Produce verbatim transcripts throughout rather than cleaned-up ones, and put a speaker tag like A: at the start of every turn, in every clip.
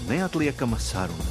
A: neatliekama saruna.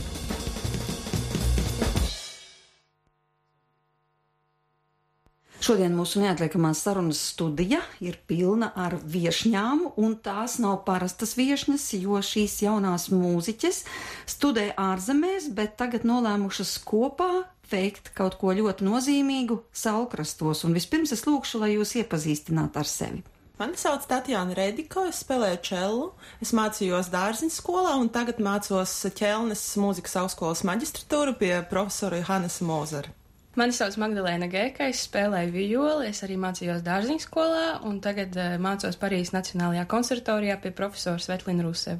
B: Šodien mūsu neatliekamās sarunas studija ir pilna ar viešņām, un tās nav parastas viešņas, jo šīs jaunās mūziķes studē ārzemēs, bet tagad nolēmušas kopā veikt kaut ko ļoti nozīmīgu Saulkrastos. Un vispirms es lūkšu, lai jūs iepazīstinātu ar sevi.
C: Mani sauc Tatjana Rediko, es spēlēju čellu, es mācījos Dārziņu skolā un tagad mācos Ķelnes mūzikas augstskolas maģistratūru pie profesora Johannesa Mozera.
D: Mani sauc Magdalēna Gēka, es spēlēju vijoli, es arī mācījos Dārziņu skolā un tagad uh, mācos Parīzes Nacionālajā konservatorijā pie profesora Svetlina Ruseva.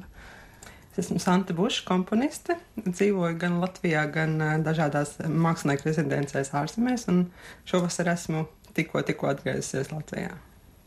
E: Es esmu Santa Buša komponiste, dzīvoju gan Latvijā, gan uh, dažādās mākslinieku rezidencēs ārzemēs, un šovasar esmu tikko, tikko atgriezusies Latvijā.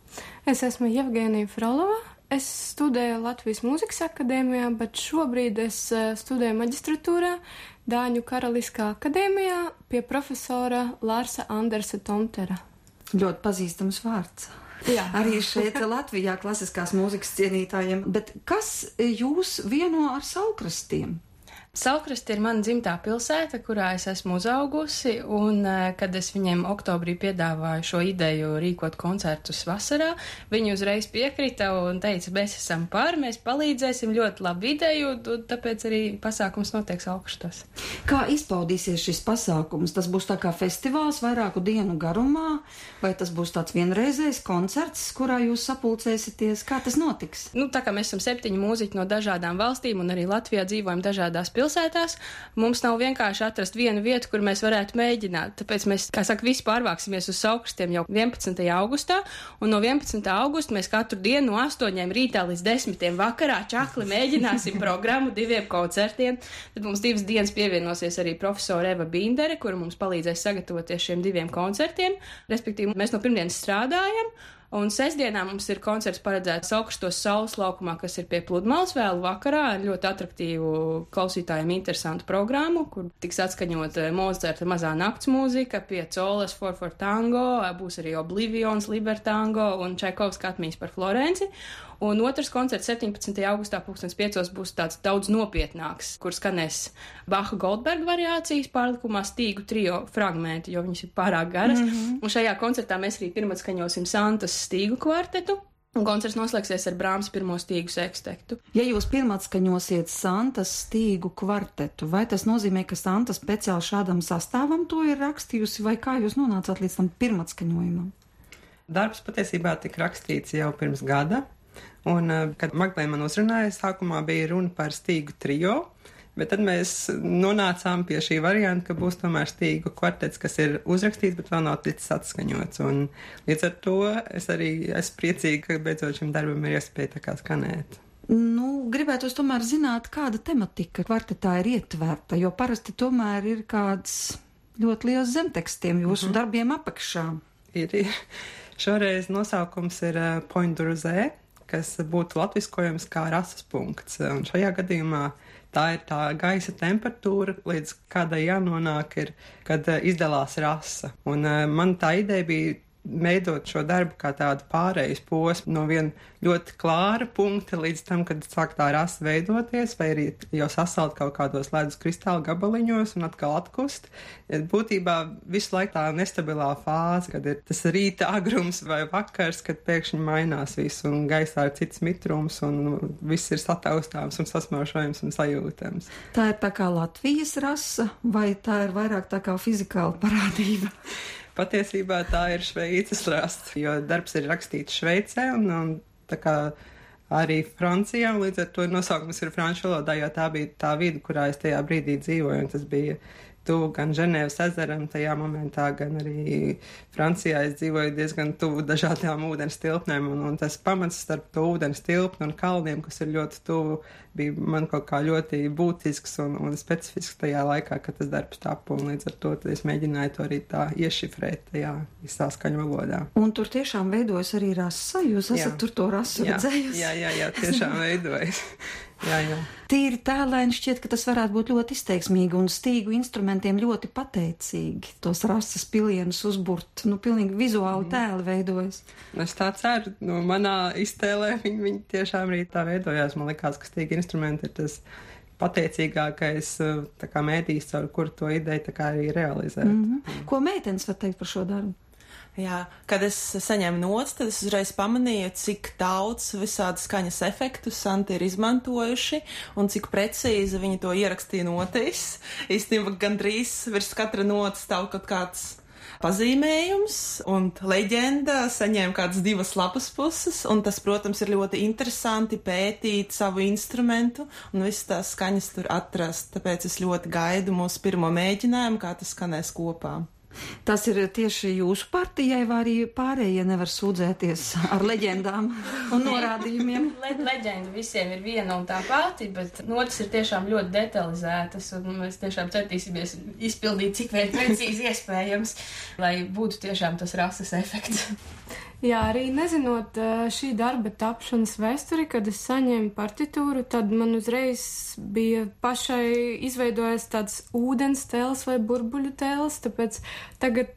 F: Es esmu Jevgēnija Frolova. Es studēju Latvijas mūzikas akadēmijā, bet šobrīd es studēju maģistratūrā Dāņu Karaliskā akadēmijā pie profesora Lārsa Andersa Tomtera.
B: Ļoti pazīstams vārds.
F: Jā.
B: Arī šeit Latvijā klasiskās mūzikas cienītājiem. Bet kas jūs vieno ar Saulkrastiem?
D: Saulkrasti ir mana dzimtā pilsēta, kurā es esmu uzaugusi, un kad es viņiem oktobrī piedāvāju šo ideju rīkot koncertus vasarā, viņi uzreiz piekrita un teica, mēs esam par, mēs palīdzēsim, ļoti labu ideju, tāpēc arī pasākums notiek Saulkrastos.
B: Kā izpaudīsies šis pasākums? Tas būs tā kā festivāls vairāku dienu garumā, vai tas būs tāds vienreizējs koncerts, kurā jūs sapulcēsieties? Kā tas notiks?
D: Nu, tā kā mēs esam septiņi mūziķi no dažādām valstīm un arī Latvijā dzīvojam dažādās pilsētās, pilsētās, mums nav vienkārši atrast vienu vietu, kur mēs varētu mēģināt. Tāpēc mēs, kā saka, visi pārvāksimies uz Saulkrastiem jau vienpadsmitajā augustā, un no vienpadsmitā augusta mēs katru dienu no astoņiem rītā līdz desmitiem vakarā čakli mēģināsim programmu diviem koncertiem. Tad mums divas dienas pievienosies arī profesora Eva Bindere, kura mums palīdzēs sagatavoties šiem diviem koncertiem. Respektīvi, mēs no pirmdienas strādājam, un sestdienā mums ir koncerts paredzēts Saulkrastos Saules laukumā, kas ir pie Pludmales vēlu vakarā, ļoti atraktīvu klausītājiem interesantu programmu, kur tiks atskaņot Mozarta mazā nakts mūzika, Piacolas four four tango, būs arī Oblivions, Libertango un Čaikovska atmiņas par Florenci. Un otrs koncerts septiņpadsmitajā augustā pulkstens piecos būs tāds daudz nopietnāks, kur skanēs Baha Goldberga variācijas pārlikumā stīgu trio fragmenti, jo viņas ir pārāk garas. Mm-hmm. Un šajā koncertā mēs arī pirmad skaņosim Santas stīgu kvartetu. Un koncerts noslēgsies ar Brāms pirmo stīgu sekstektu.
B: Ja jūs pirmatskaņosiet Santas stīgu kvartetu, vai tas nozīmē, ka Santa speciāli šādam sastāvam to ir rakstījusi, vai kā jūs nonācāt līdz tam pirmatskaņojumam?
E: Darbs patiesībā tika rakstīts jau pirms gada. Un, kad Magdalēna man uzrunāja, sākumā bija runa par stīgu trio, bet tad mēs nonācām pie šī varianta, ka būs tomēr stīgu kvartets, kas ir uzrakstīts, bet vēl nav ticis atskaņots. Un līdz ar to es arī esmu priecīga, ka beidzot šim darbam ir iespēja tā kā skanēt.
B: Nu, gribētu tomēr zināt, kāda tematika kvartetā ir ietverta, jo parasti tomēr ir kāds ļoti liels zemtekstiem jūsu mm-hmm. darbiem apakšā.
E: Ir, ir. Šoreiz nosaukums ir uh, Point du Rosé, kas būtu latviskojams kā rases punkts. Un šajā gadījumā tā ir tā gaisa temperatūra, līdz kādai jānonāk ir, kad uh, izdalās rasa. Un uh, man tā ideja bija veidot šo darbu kā tādu pārejas posmu no viena ļoti klāra punkta līdz tam, kad sāk tā rasa veidoties, vai arī jau sasalt kaut kādos ledus kristāla gabaliņos un atkal atkust. Būtībā visu laiku tā nestabilā fāze, kad ir tas rīta agrums vai vakars, kad pēkšņi mainās viss un gaisā ir cits mitrums un viss ir sataustāms un sasmaušojams un sajūtams.
B: Tā ir tā kā Latvijas rasa vai tā ir vairāk tā kā fizikāla parādība?
E: Patiesībā tā ir Šveices rasta, jo darbs ir rakstīts Šveicē un, un tā kā arī Francijā, un līdz ar to nosaukums ir franču valodā, jo tā bija tā vide, kurā es tajā brīdī dzīvoju, un tas bija tuvu gan Ženēvas ezeram tajā momentā, gan arī Francijā es dzīvoju diezgan tuvu dažādām ūdens tilpnēm, un, un tas pamats starp to ūdens tilpnu un kalniem, kas ir ļoti tuvu, bija man kaut kā ļoti būtisks un, un specifisks tajā laikā, kad tas darbs tapu, un līdz ar to es mēģināju to arī tā iešifrēt tajā visā skaņu valodā.
B: Un tur tiešām veidojas arī rasa, jūs esat jā. Tur to rasu redzējusi?
E: Jā, jā, jā, tiešām veidojas. Jā, jā.
B: Tīri tēlēni šķiet, ka tas varētu būt ļoti izteiksmīgi un stīgu instrumentiem ļoti pateicīgi. Tos rases pilienus uzburt, nu, pilnīgi vizuāli mm. tēli veidojas.
E: Es tā ceru, nu, manā iztēlē viņi, viņi tiešām arī tā veidojās. Man likās, ka stīgi instrumenti ir tas pateicīgākais tā kā mēdījis, caur kur to ideju tā kā arī realizēt.
B: Mm -hmm. Ko meitenes var teikt par šo darbu?
C: Jā, kad es saņēmu nots, tad es uzreiz pamanīju, cik daudz visādi skaņas efektu Santi ir izmantojuši un cik precīzi viņi to ierakstīja notīs. Īstenībā gandrīz virs katra notas stāv kaut kāds pazīmējums, un leģenda saņēma kādas divas lapas puses, un tas, protams, ir ļoti interesanti pētīt savu instrumentu un visas tās skaņas tur atrast. Tāpēc es ļoti gaidu mūsu pirmo mēģinājumu, kā tas skanēs kopā.
B: Tas ir tieši jūsu partijai, vai arī pārējie nevar sūdzēties ar leģendām un norādījumiem?
D: Le leģenda visiem ir viena un tā pati, bet notis ir tiešām ļoti detalizētas, un mēs tiešām centīsimies izpildīt cik vien precīzi iespējams, lai būtu tiešām tas rases efekts.
F: Jā, arī nezinot šī darba tapšanas vēsturi, kad es saņēmu partitūru, tad man uzreiz bija pašai izveidojies tāds ūdens tēls vai burbuļu tēls, tāpēc tagad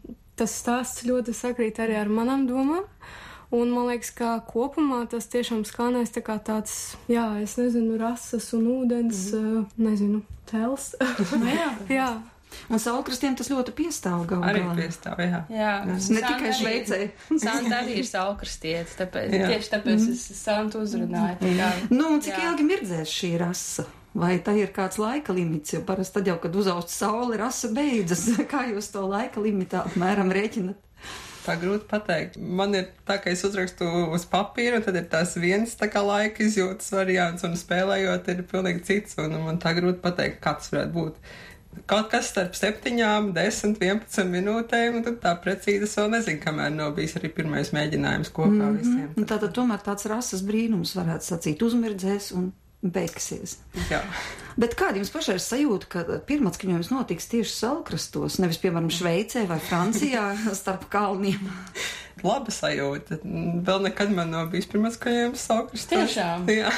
F: tas stāsts ļoti sakrīt arī ar manām domām. Un man liekas, ka kopumā tas tiešām skanēs tā kā tāds, jā, es nezinu, rases un ūdens, mm. nezinu, tēls.
B: jā.
F: jā.
B: Un saulkrastiem tas ļoti piestāv galvā.
E: Arī piestāv, jā.
D: Jā,
B: ne tikai Šveicē.
D: Santa arī ir saulkrastieti, tāpēc, jā. tieši tāpēc mm. es Santu uzrunāju. Tā,
B: nu, un cik jā. ilgi mirdzēs šī rasa? Vai tā ir kāds laika limits, jo parasti tad jau, kad uzaust sauli, rasa beidzas. Kā jūs to laika limitā apmēram rēķinat?
E: Tā grūti pateikt. Man ir tā, ka es uzrakstu uz papīra, un tad ir tās viens tā kā laika izjūtas variants, un spēlējot ir pilnīgi cits, un man tā grūti pateikt, kāds varētu būt. Kaut kas starp septiņām, desmit, vienpadsmit minūtēm, un tad tā precīzi es vēl nezinu, kamēr nav bijis arī pirmais mēģinājums kopā mm -hmm. visiem.
B: Un tātad tomēr tāds rases brīnums varētu sacīt, uzmirdzēs un beigsies.
E: Jā.
B: Bet kāda jums pašai ir sajūta, ka pirmatskaņojums notiks tieši saulkrastos, nevis, piemēram, Šveicē vai Francijā starp kalniem?
E: Laba sajūta. Vēl nekad man nav bijis pirmatskaņojums saulkrastos.
D: Tiešām?
E: Jā.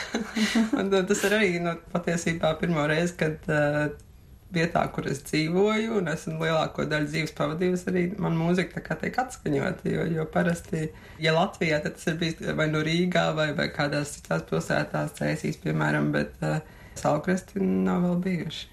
E: Un tas ir arī, nu, patiesībā pirmo reizi, kad uh, vietā, kur es dzīvoju, un esmu lielāko daļu dzīves pavadījusi, arī man mūzika tā kā tiek atskaņota, jo, jo parasti, ja Latvijā, tad tas ir bijis vai no Rīgā, vai, vai kādās citās pilsētās, Cēsīs, piemēram, bet uh, saulkrasti nav vēl bijuši.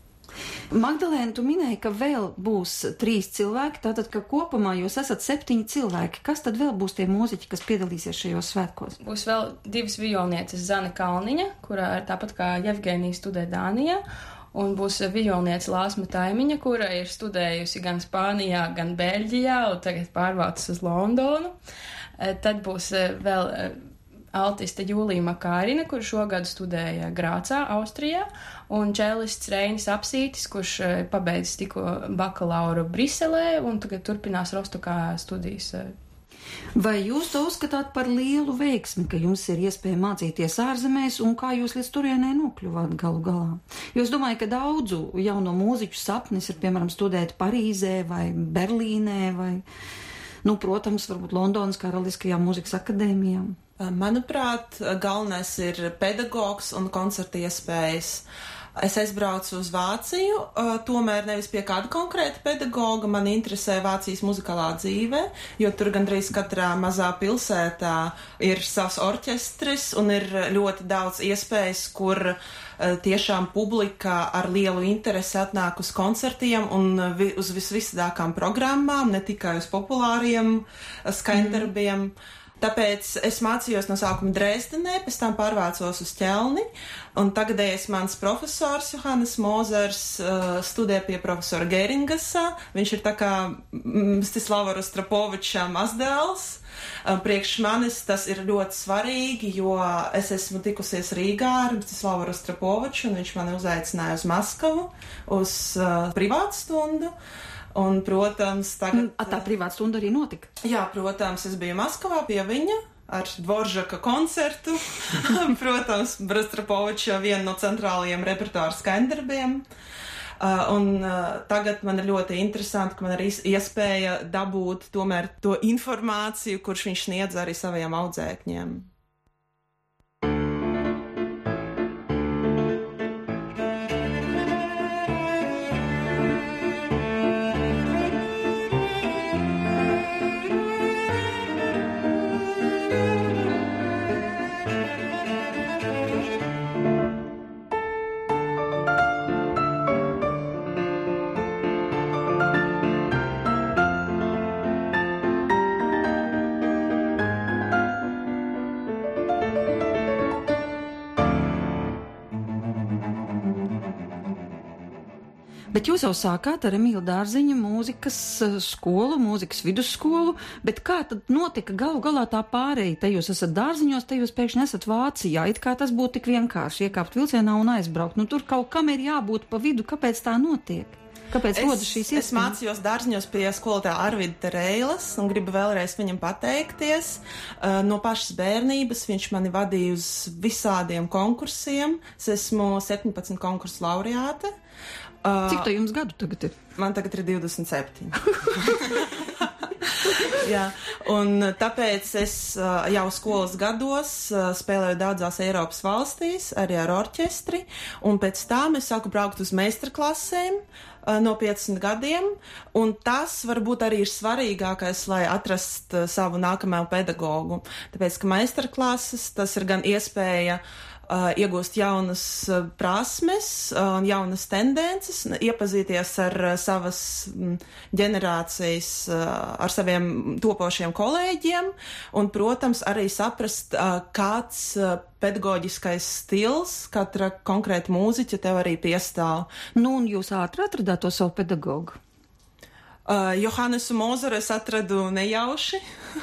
B: Magdalēna, tu minēji, ka vēl būs trīs cilvēki, tātad, ka kopumā jūs esat septiņi cilvēki. Kas tad vēl būs tie mūziķi, kas piedalīsies šajos svētkos?
D: Būs vēl divas violnieces, Zane Kalniņa, kurā ir tāpat kā Jevgenija studē Dānijā, un būs violniece Lāsma Taimiņa, kura ir studējusi gan Spānijā, gan Beļģijā, un tagad pārvācas uz Londonu. Tad būs vēl altiste Jūlija Makārina, kur šogad studēja Grācā, Austrijā, un čelists Reinis Apsītis, kurš pabeidzis tikko bakalauru Briselē, un tagad turpinās Rostokā studijas.
B: Vai jūs to uzskatāt par lielu veiksmi, ka jums ir iespēja mācīties ārzemēs, un kā jūs līdz turienei nokļuvāt galu galā? Jo es domāju, ka daudzu jauno mūziķu sapnis ir, piemēram, studēt Parīzē vai Berlīnē vai, nu, protams, varbūt Londonas Karaliskajā mūzikas akadēmijā.
C: Manuprāt, galvenais ir pedagogs un koncerta iespējas. Es aizbraucu uz Vāciju, tomēr nevis pie kāda konkrēta pedagoga, man interesē Vācijas muzikālā dzīve, jo tur gandrīz katrā mazā pilsētā ir savs orķestris un ir ļoti daudz iespējas, kur tiešām publika ar lielu interesi atnāk uz koncertiem un vi, uz visvisādākām programmām, ne tikai uz populāriem skaņdarbiem. Mm. Tāpēc es mācījos no sākuma Dresdenē, pēc tam pārvācos uz Ķelni, un tagadējais mans profesors Johannes Mozers uh, studē pie profesora Geringasā. Viņš ir tā kā Mstislava Rostropoviča mazdēls. Uh, priekš manis tas ir ļoti svarīgi, jo es esmu tikusies Rīgā ar Mstislavu Rostropoviču, un viņš mani uzaicināja uz Maskavu, uz uh, privātu stundu. Un, protams, tagad...
B: A tā privāta stunda arī notika?
C: Jā, protams, es biju Maskavā pie viņa ar Dvoržaka koncertu. Protams, Rostropoviča viena no centrālajiem repertuāra skaņdarbiem. Uh, un uh, tagad man ir ļoti interesanti, ka man ir iespēja dabūt tomēr to informāciju, kurš viņš sniedz arī saviem audzēkņiem.
B: Bet jūs jau sākāt ar Emīla Dārziņa mūzikas skolu, mūzikas vidusskolu, bet kā tad notika galu galā tā pārēja? Te jūs esat Dārziņos, te jūs pēkšņi esat Vācijā. It kā tas būtu tik vienkārši iekāpt vilcienā un aizbraukt. Nu, tur kaut kam ir jābūt pa vidu. Kāpēc tā notiek? Kāpēc rodas šīs iespējas?
C: Es mācījos Dārziņos pie skolotāja Arvida Tereilas un gribu vēlreiz viņam pateikties. Uh, no pašas bērnības viņš mani vadīja uz visādiem konkursiem. Es esmu septiņpadsmit konkursu laureāte. Uh,
B: Cik to jums gadu tagad ir?
C: Man tagad ir divdesmit septiņi. Jā, un tāpēc es uh, jau skolas gados uh, spēlēju daudzās Eiropas valstīs, arī ar orķestri, un pēc tam es sāku braukt uz meistarklasēm uh, no piecdesmit gadiem, un tas varbūt arī ir svarīgākais, lai atrast uh, savu nākamā pedagogu, tāpēc, ka meistarklases tas ir gan iespēja Uh, iegūst jaunas uh, prasmes un uh, jaunas tendences, iepazīties ar uh, savas mm, ģenerācijas, uh, ar saviem topošiem kolēģiem un, protams, arī saprast, uh, kāds uh, pedagoģiskais stils katra konkrēta mūziķa tev arī piestāv.
B: Nu, un jūs ātri atradāt to savu pedagogu?
C: Uh, Johannesu Mozaru es atradu nejauši.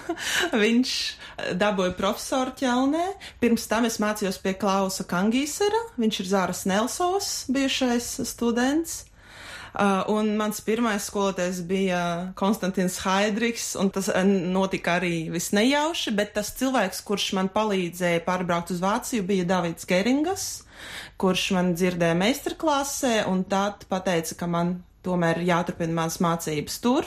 C: Viņš dabūja profesoru ķelnē. Pirms tam es mācījos pie Klausa Kangīsera. Viņš ir Zāras Nelsovas bijušais students. Uh, un mans pirmais skolotājs bija Konstantins Haidriks, un tas notika arī visnejauši, bet tas cilvēks, kurš man palīdzēja pārbraukt uz Vāciju, bija Davids Geringas, kurš man dzirdēja meistarklasē, un tad pateica, ka man tomēr jāturpina manas mācības tur.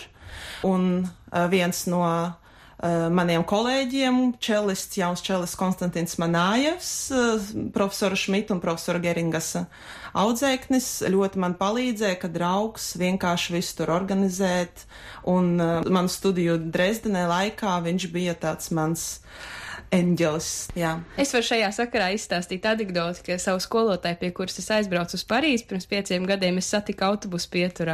C: Un uh, viens no uh, maniem kolēģiem, čelists, jauns čelists Konstantins Manājevs, uh, profesora Šmita un profesora Geringasa audzēknis, ļoti man palīdzēja, ka draugs vienkārši visu tur organizēt. Un uh, manu studiju Dresdenē laikā viņš bija tāds mans eņģelis, jā.
D: Es varu šajā sakarā izstāstīt anekdoti, ka savu skolotāju, pie kuras es aizbraucu uz Parīzi pirms pieciem gadiem, es satiku autobusu pieturā.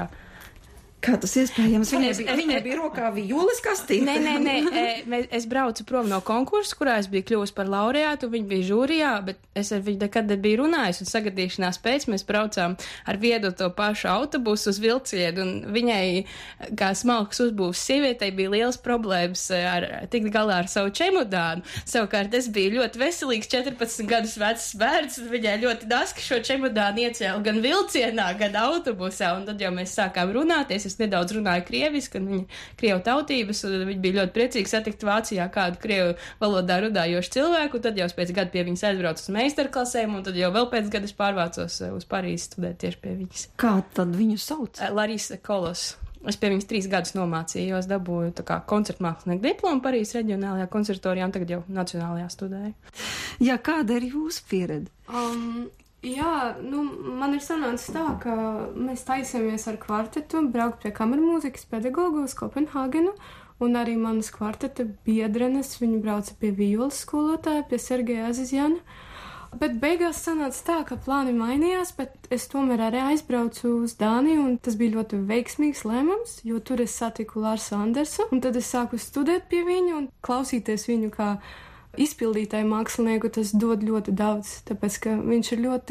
B: Kā tas iespējams? Viņai bija, viņai bija rokā vījules kastīte.
D: Nē, nē, nē, es braucu prom no konkursa, kurā es biju kļuvusi par laureātu, viņa bija žūrijā, bet es ar viņu nekad nebiju runājusi, un sagadīšanās pēc mēs braucām ar viedu to pašu autobusu uz vilcienu, un viņai, kā smalks uzbūves sievietei, bija liels problēmas ar tikt galā ar savu čemodānu. Savukārt es biju ļoti veselīgs četrpadsmit gadus vecs bērns, un viņai ļoti daski šo čemodānu iecēla gan vilcienā, gan autobusā, un tad jau mēs sākām runāties. Es nedaudz runāju krieviski, un viņa krievu tautības, un viņa bija ļoti priecīga satikt Vācijā kādu krievu valodā runājošu cilvēku, un tad jau pēc gada pie viņas aizbraucu uz meistarklasēm, un tad jau vēl pēc gada es pārvācos uz Parīzi studēt tieši pie viņas.
B: Kā tad viņu sauc?
D: Larisa Kolos. Es pie viņas trīs gadus nomācījos, dabūju tā kā koncertmākslinieku diplomu Parīzes reģionālajā konservatorijā, un tagad jau nacionālajā studēju.
B: Jā, kāda ir jūsu pieredze?
F: Um, Jā, nu, man ir sanācis tā, ka mēs taisāmies ar kvartetu braukt pie kamermūzikas pedagogu uz Kopenhāgenu, un arī manas kvarteta biedrenes, viņi brauca pie vījoles skolotāja, pie Sergeja Azizjana. Bet beigās sanāca tā, ka plāni mainījās, bet es tomēr arī aizbraucu uz Dāniju, un tas bija ļoti veiksmīgs lēmums, jo tur es satiku Lārsu Andersu, un tad es sāku studēt pie viņa un klausīties viņu kā izpildītāju mākslinieku. Tas dod ļoti daudz, tāpēc, ka viņš ir ļoti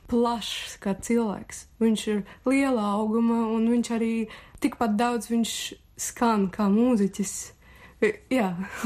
F: plašs kā cilvēks. Viņš ir liela auguma, un viņš arī tikpat daudz viņš skan kā mūziķis. Jā.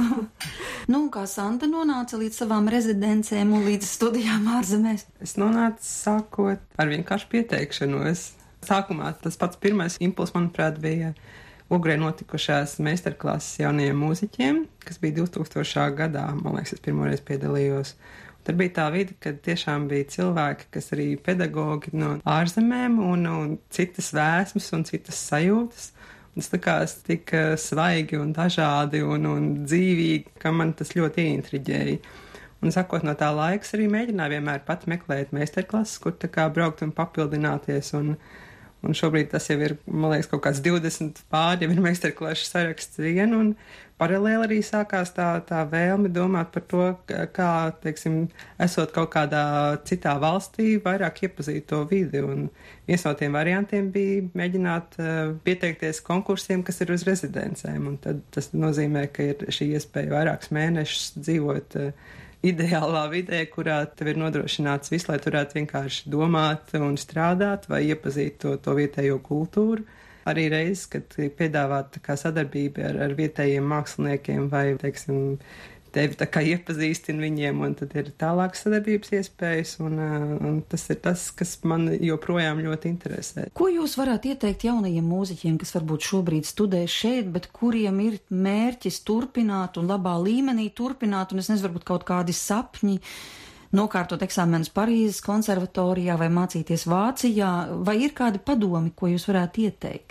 B: Nu, kā Santa nonāca līdz savām rezidencēm un līdz studijām ārzemēs?
E: Es nonācu sākot ar vienkārši pieteikšanos. Sākumā tas pats pirmais impuls, manuprāt, bija Ugrē notikušās meistarklases jaunajiem mūziķiem, kas bija divtūkstošā gadā, man liekas, es pirmoreiz piedalījos. Tad bija tā vide, kad tiešām bija cilvēki, kas arī pedagogi no ārzemēm un, un citas vēsmas un citas sajūtas. Un tas likās tik svaigi un dažādi un, un dzīvīgi, ka man tas ļoti ieintriģēja. Un sakot no tā laiks arī mēģināju vienmēr pat meklēt meistarklases, kur tā kā braukt un papildināties un Un šobrīd tas jau ir, man liekas, kaut kāds divdesmit pāri, jau ir meistarklašu saraksts vien, un paralēli arī sākās tā, tā vēlme domāt par to, kā, teiksim, esot kaut kādā citā valstī, vairāk iepazīt to vidi, un viens no tiem variantiem bija mēģināt uh, pieteikties konkursiem, kas ir uz rezidencēm, un tad tas nozīmē, ka ir šī iespēja vairākus mēnešus dzīvot uh, ideālā vidē, kurā tev ir nodrošināts viss, lai tu varētu vienkārši domāt un strādāt vai iepazīt to, to vietējo kultūru. Arī reizes, kad piedāvāt tā kā sadarbība ar, ar vietējiem māksliniekiem vai, teiksim, tevi tā kā iepazīstina viņiem, un tad ir tālākas sadarbības iespējas, un, un tas ir tas, kas man joprojām ļoti interesē.
B: Ko jūs varētu ieteikt jaunajiem mūziķiem, kas varbūt šobrīd studē šeit, bet kuriem ir mērķis turpināt un labā līmenī turpināt, un es nezinu, varbūt kaut kādi sapņi, nokārtot eksāmenus Parīzes konservatorijā vai mācīties Vācijā, vai ir kādi padomi, ko jūs varētu ieteikt?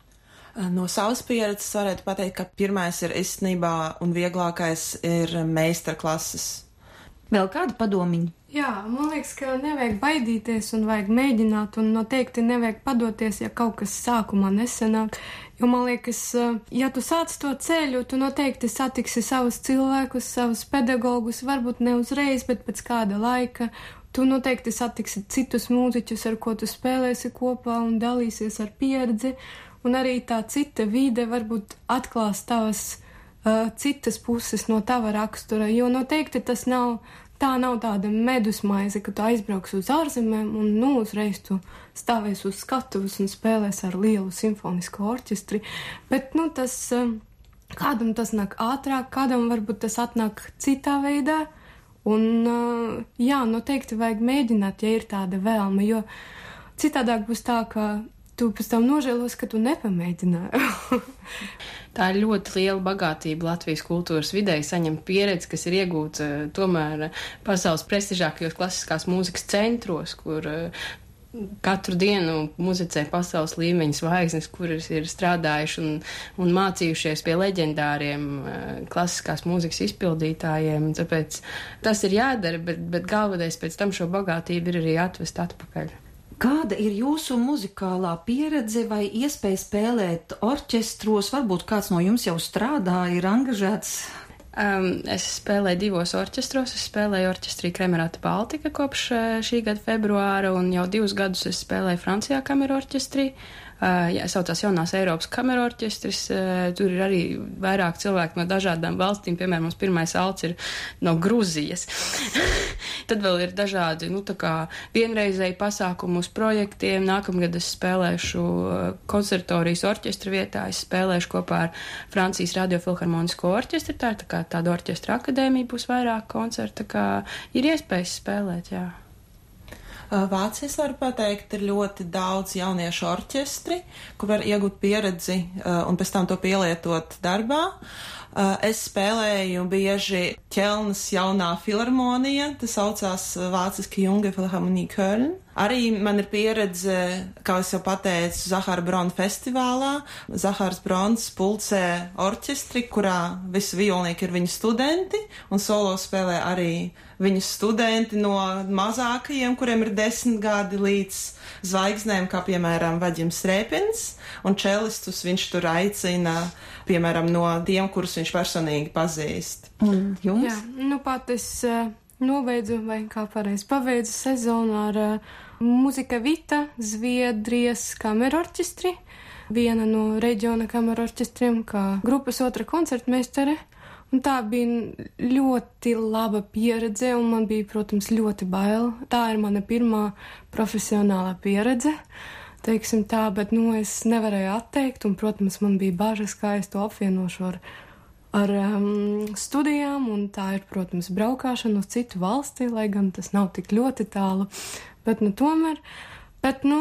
C: No savas pieredzes varētu pateikt, ka pirmais ir īstenībā un vieglākais ir meistarklases.
B: Vēl kādi padomiņi?
F: Jā, man liekas, ka nevajag baidīties un vajag mēģināt, un noteikti nevajag padoties, ja kaut kas sākumā nesanāk. Jo man liekas, ja tu sāc to ceļu, tu noteikti satiksi savus cilvēkus, savus pedagogus, varbūt ne uzreiz, bet pēc kāda laika. Tu noteikti satiksi citus mūziķus, ar ko tu spēlēsi kopā un dalīsies ar pieredzi. Un arī tā cita vide varbūt atklās tavas uh, citas puses no tava rakstura, jo noteikti tas nav, tā nav tāda medusmaize, ka tu aizbrauks uz ārzemēm un nu uzreiz tu stāvēs uz skatuves un spēlēs ar lielu simfonisku orķestri, bet nu tas, uh, kādam tas nāk ātrāk, kādam varbūt tas atnāk citā veidā, un uh, jā, noteikti vajag mēģināt, ja ir tāda vēlme, jo citādāk būs tā, ka tu pēc tam nožēlos, ka tu nepamēģināji.
D: Tā ir ļoti liela bagātība Latvijas kultūras vidē, saņemt pieredzi, kas ir iegūta tomēr pasaules prestižākajos klasiskās mūzikas centros, kur katru dienu muzicē pasaules līmeņa zvaigznes, kuras ir strādājuši un, un mācījušies pie leģendāriem klasiskās mūzikas izpildītājiem. Tāpēc tas ir jādara, bet, bet galvenais pēc tam šo bagātību ir arī atvest atpakaļ.
B: Kāda ir jūsu muzikālā pieredze vai iespēja spēlēt orķestros? Varbūt kāds no jums jau strādā, ir angažēts?
D: Um, es spēlēju divos orķestros. Es spēlēju orķestrī Kremerata Baltika kopš šī gada februāra, un jau divus gadus es spēlēju Francijā kameru orķestrī. Uh, jā, saucās Jaunās Eiropas kameru orķestris. Uh, tur ir arī vairāk cilvēki no dažādām valstīm. Piemēram, mums pirmais alts ir no Gruzijas. Tad vēl ir dažādi, nu, tā kā vienreizēji pasākumu uz projektiem. Nākamgad es spēlēšu konservatorijas orķestra vietā. Es spēlēšu kopā ar Francijas radiofilharmonisko orķestri. Tā ir tā kā tāda orķestra akadēmija, būs vairāk koncertu. Tā kā ir iespējas spēlēt, jā.
C: Vācijas, varu pateikt, ir ļoti daudz jauniešu orķestri, kur var iegūt pieredzi un pēc tam to pielietot darbā. Es spēlēju bieži Ķelnas jaunā filharmonija, tas saucās vāciski Junge Philharmonie Köln. Arī man ir pieredze, kā es jau pateicu, Zahara Brona festivālā. Zahars Brons pulcē orķestri, kurā visi violnieki ir viņu studenti, un solo spēlē arī viņu studenti no mazākajiem, kuriem ir desmit gadi, līdz zvaigznēm, kā piemēram Vaģims Rēpins, un čelistus viņš tur aicina, piemēram, no tiem, kurus viņš personīgi pazīst.
B: Un jums?
F: Jā, nu pat es uh, nobeidzu, vai kā pareizi, pabeidzu sezonu ar uh, Muzika Vita, Zviedrijas kamerorķestri, viena no reģiona kamerorķestriem, kā grupas otra koncertmeistere. Un tā bija ļoti laba pieredze, un man bija, protams, ļoti bail. Tā ir mana pirmā profesionālā pieredze, teiksim tā, bet, nu, es nevarēju atteikt, un, protams, man bija bažas, kā es to apvienošu ar, ar um, studijām, un tā ir, protams, braukāšana uz citu valsti, lai gan tas nav tik ļoti tālu, bet, nu, tomēr, bet, nu,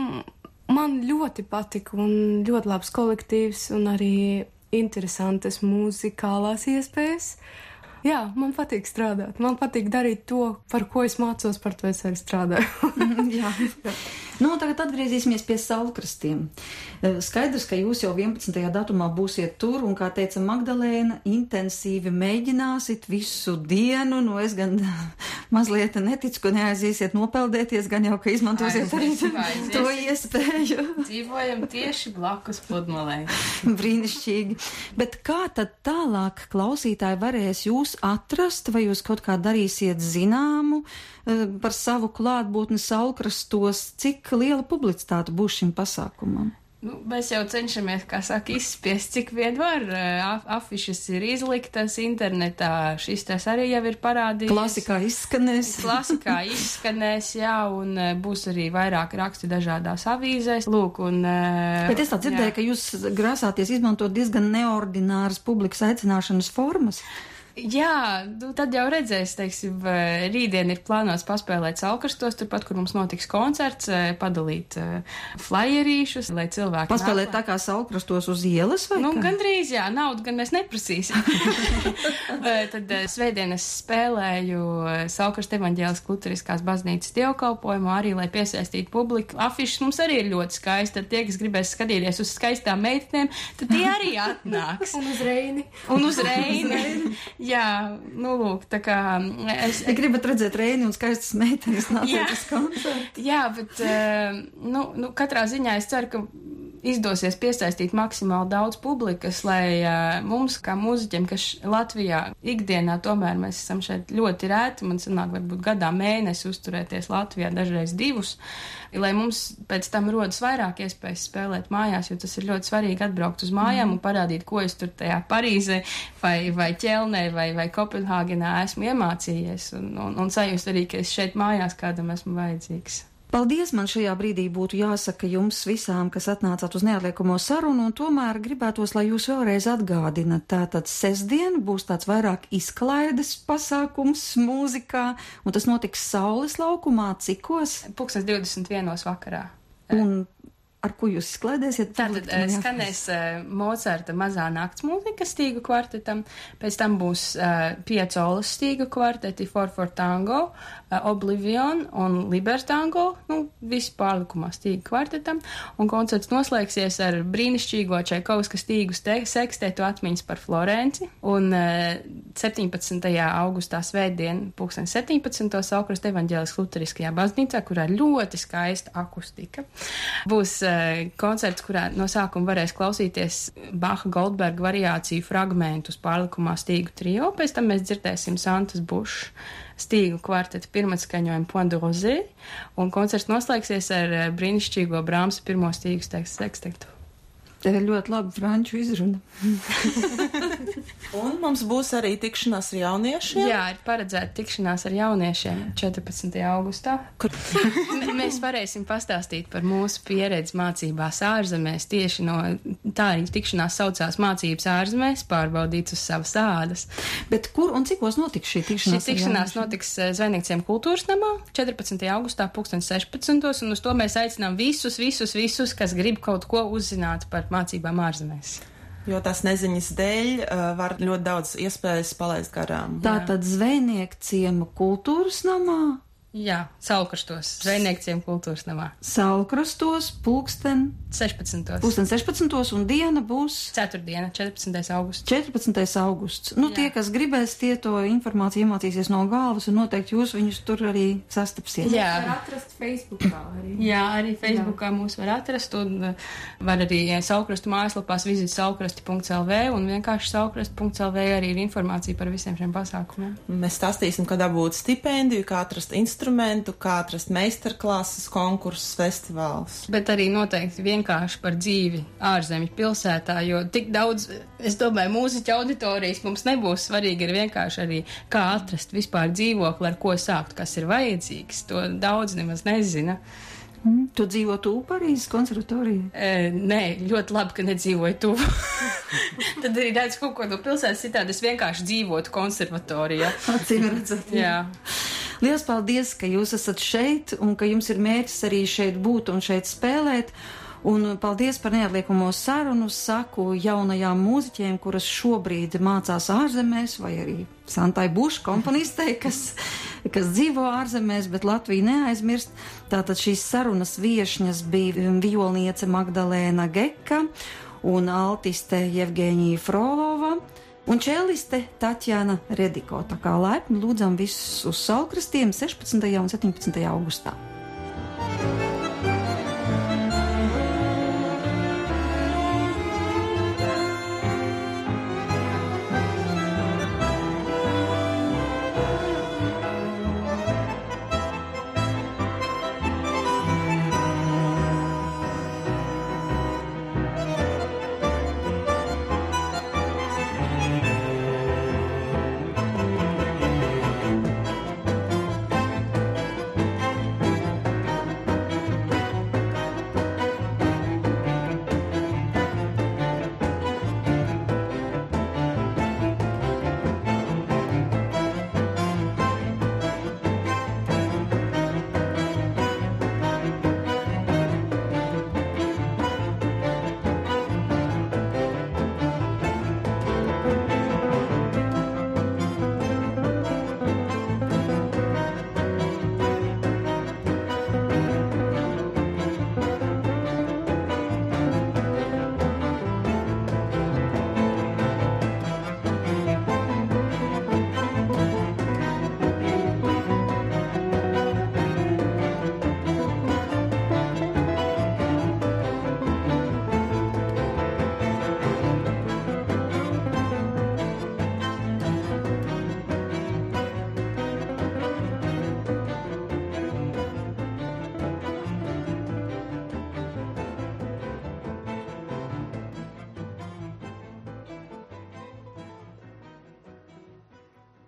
F: man ļoti patika, un ļoti labs kolektīvs, un arī interesantas mūzikālās iespējas. Jā, man patīk strādāt. Man patīk darīt to, par ko es mācos, par to es arī strādāju.
B: Jā. Nu, tagad atgriezīsimies pie saulkrastiem. Skaidrs, ka jūs jau vienpadsmitajā datumā būsiet tur, un, kā teica Magdalēna, intensīvi mēģināsit visu dienu. Nu, es gan mazliet neticu, ka neaiziesiet nopeldēties, gan jau, ka izmantosiet arī to iespēju.
D: Dzīvojam tieši blakus pludmalē.
B: Brīnišķīgi. Bet kā tad tālāk klausītāji varēs jūs atrast, vai jūs kaut kā darīsiet zināmu par savu klātbūtni saulkrastos, cik liela publicitāte būs šim pasākumam?
D: Nu, mēs jau cenšamies, kā saka, izspiest, cik vien var. Af afišas ir izliktas internetā, šis tas arī jau ir parādījies.
B: Klasikā izskanēs.
D: Klasikā izskanēs, jā, un būs arī vairāk raksti dažādās avīzēs. Lūk, un...
B: Bet es tā dzirdēju, jā. Ka jūs grasāties izmantot diezgan neordināras publikas aicināšanas formas.
D: Jā, nu, tad jau redzēs, teiksim, rītdien ir plānots paspēlēt Saulkrastos, turpat, kur mums notiks koncerts, padalīt flyerīšus, lai cilvēki...
B: Paspēlēt nāk... tā kā Saulkrastos uz ielas, vai
D: Nu,
B: kā?
D: Gandrīz, jā, naudu gan mēs neprasīsim. Tad svētdien es spēlēju Saulkrastu evaņģēliskās luteriskās baznīcas dievkalpojumu, arī, lai piesaistītu publiku. Afišas mums arī ir ļoti skaisti, tad tie, kas gribēs skatīties uz skaistām meitnēm, tad tie arī atnāks.
F: Un uz Reini.
D: Un uz Reini. Jā, nu lūk, tā kā es...
B: Ja gribat redzēt Reini un skaistas meitenes nāciet uz koncertu.
D: Jā, bet, nu, nu, katrā ziņā es ceru, ka izdosies piesaistīt maksimāli daudz publikas, lai uh, mums, kā mūziķiem, kas Latvijā ikdienā, tomēr mēs esam šeit ļoti rēti, man sanāk varbūt gadā mēnesi uzturēties Latvijā, dažreiz divus, lai mums pēc tam rodas vairāk iespējas spēlēt mājās, jo tas ir ļoti svarīgi atbraukt uz mājām mm. un parādīt, ko es tur tajā Parīzē vai, vai Ķelnē vai, vai Kopenhāgenā esmu iemācījies un, un, un sajust arī, ka es šeit mājās kādam esmu vajadzīgs.
B: Paldies, man šajā brīdī būtu jāsaka jums visām, kas atnācāt uz neatliekamo sarunu, un tomēr gribētos, lai jūs vēlreiz atgādinat. Tātad sestdien būs tāds vairāk izklaides pasākums mūzikā, un tas notiks Saules laukumā, cikos?
D: Pulkstens divdesmit vienos vakarā.
B: Un ar ko jūs izklaidēsiet?
D: Tātad skanēs uh, Mocarta mazā nakts mūzika stīgu kvartetam, pēc tam būs uh, Piacolas stīgu kvarteti, For for Tango, uh, Oblivion un Libertango, nu, visi pārlikumā stīgu kvartetam, un koncerts noslēgsies ar brīnišķīgo Čaikovska stīgu sekstetu atmiņas par Florenci, un uh, septiņpadsmitajā augustā svētdien, pulksten septiņpadsmitajā Saulkrastu evaņģēliskās luteriskajā baznīcā, kurā ir ļoti skaista akustika, būs uh, koncerts, kurā no sākuma varēs klausīties Baha Goldberga variāciju fragmentus pārlikumā stīgu trio, pēc tam mēs dzirdēsim Santas Bušs stīgu kvartetu pirmatskaņojumu Point de Rosé, un koncerts noslēgsies ar brīnišķīgo Brāmsa pirmo stīgu sekstetu.
B: Tev ir ļoti labi franču izruna.
C: Un mums būs arī tikšanās ar jauniešiem.
D: Jā, ir paredzēta tikšanās ar jauniešiem četrpadsmitajā augustā. Kur mēs varēsim pastāstīt par mūsu pieredzi mācībās ārzemēs. Tieši no tā arī tikšanās saucās mācības ārzemēs, pārbaudīts uz savas ādas.
B: Bet kur un cikos notiks šī tikšanās?
D: Šī tikšanās notiks Zvejniekiem kultūras namā četrpadsmitajā augustā pulksten sešpadsmitos, un uz to mēs aicinām visus, visus, visus, kas grib kaut ko uzzināt par mācībām ārzemēs.
C: Jo tās neziņas dēļ uh, var ļoti daudz iespējas palaist garām.
B: Tātad Zvejnieku ciema kultūras namā?
D: Jā, Saulkrastos, Zvejnieku ciema kultūras namā.
B: Saulkrastos, pulksten
D: sešpadsmitos.
B: Pulksten sešpadsmitos, un diena būs?
D: Ceturtdiena, četrpadsmitais augusts.
B: četrpadsmitais augusts. Nu, jā. Tie, kas gribēs, tie to informāciju iemācīsies no galvas, un noteikti jūs viņus tur arī sastapsiet.
D: Jā.
F: Var atrast Facebookā arī.
D: Jā, arī Facebookā jā. Mūs var atrast, un var arī Saulkrastu mājaslapās vizīt saulkrasti punkts el vē, un vienkārši saulkrasti punkts el vē arī ir informācija par visiem šiem pasākumiem.
C: Mēs stāstīsim, kā dabūt stipendiju, kā atrast instrumentu, kā atrast meistarklases, konkursus, festivālus.
D: Bet arī noteikti vienkārši par dzīvi ārzemju pilsētā, jo tik daudz, es domāju, mūziķa auditorijas mums nebūs svarīgi, ir vienkārši arī kā atrast vispār dzīvokli, ar ko sākt, kas ir vajadzīgs. To daudz nemaz nezina.
B: Mm. Tu dzīvo tuvu Parīzes konservatorijai?
D: E, nē, ļoti labi, ka nedzīvoju tuvu. Tad arī redz kaut ko no pilsētas citādi, es vienkārši dzīvotu konservatorijā.
B: Acīm redzot.
D: Jā.
B: Liels paldies, ka jūs esat šeit un ka jums ir mērķis arī šeit būt un šeit spēlēt. Un paldies par neatliekamo sarunu saku jaunajām mūziķiem, kuras šobrīd mācās ārzemēs, vai arī Santai Bušs komponistei, kas, kas dzīvo ārzemēs, bet Latviju neaizmirst. Tātad šīs sarunas viešņas bija violniece Magdalēna Geka un altiste Jevgeņija Frolova un čeliste Tatjana Rediko. Tā kā laipni lūdzam visus uz Saulkrastiem sešpadsmitajā un septiņpadsmitajā augustā.